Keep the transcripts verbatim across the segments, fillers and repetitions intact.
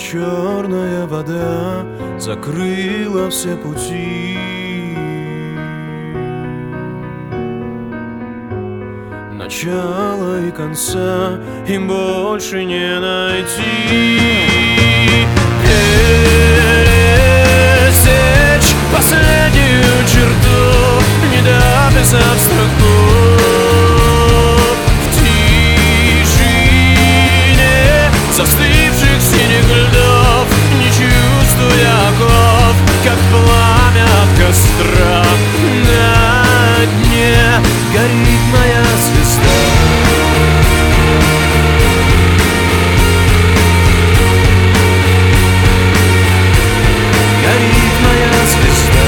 черная вода закрыла все пути. Начала и конца им больше не найти. Пересечь последнюю черту, не дописав строку. В тишине застывших синих льдов, не чувствуя оков, как пламя от костра. На дне горит моя звезда. Горит моя звезда.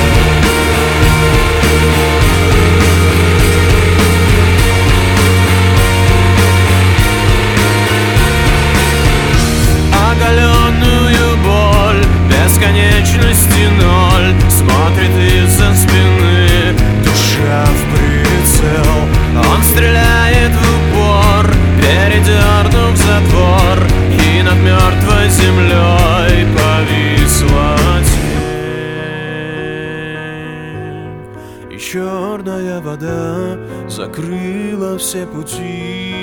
Оголенную боль бесконечности ноль смотрит из-за спины, душа в прицел. Он стреляет в упор, передернув затвор, и над мертвой землей повисла тень. И черная вода закрыла все пути.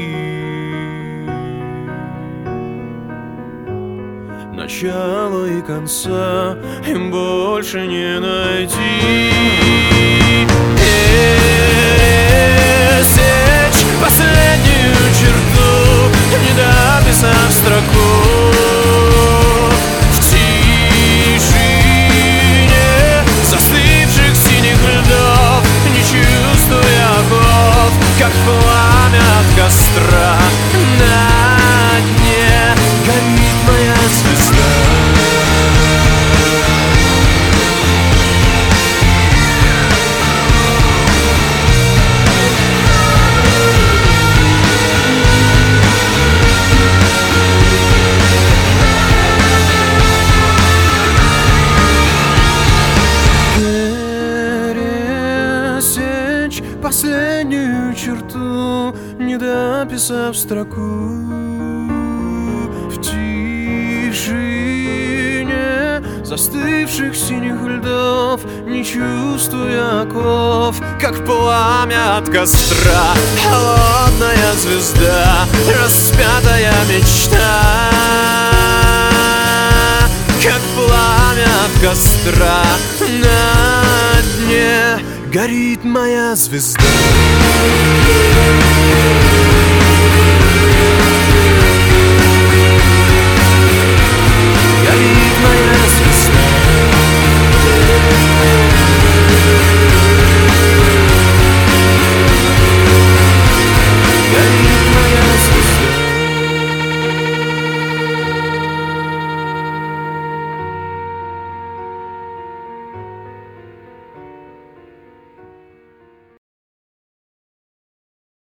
Начала и конца им больше не найти. Пересечь последнюю черту, не дописав строку. В тишине застывших синих льдов, не чувствуя оков, как пламя от костра. На дне горит моя звезда. Пересечь последнюю черту, не дописав строку. В тишине застывших синих льдов, не чувствуя оков, как пламя от костра. Холодная звезда, распятая мечта, как пламя от костра. На дне горит моя звезда.